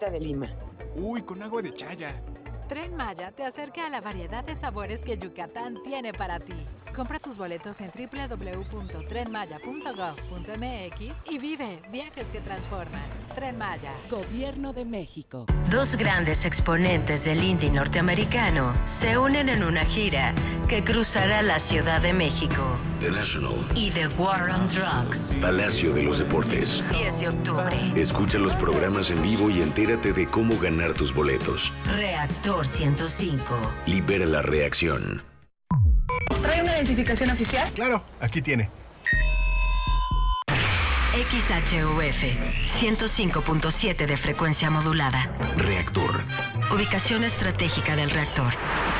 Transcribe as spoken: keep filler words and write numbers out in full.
de Lima. Uy, con agua de chaya. Tren Maya te acerca a la variedad de sabores que Yucatán tiene para ti. Compra tus boletos en doble u doble u doble u punto tren maya punto gov punto m x y vive viajes que transforman. Tren Maya. Gobierno de México. Dos grandes exponentes del indie norteamericano se unen en una gira que cruzará la Ciudad de México. The National Y The War on Drugs. Palacio de los Deportes. diez de octubre. Escucha los programas en vivo y entérate de cómo ganar tus boletos. Reactor ciento cinco. Libera la reacción. ¿Trae una identificación oficial? Claro, aquí tiene. X H U F ciento cinco punto siete de frecuencia modulada. Reactor. Ubicación estratégica del reactor.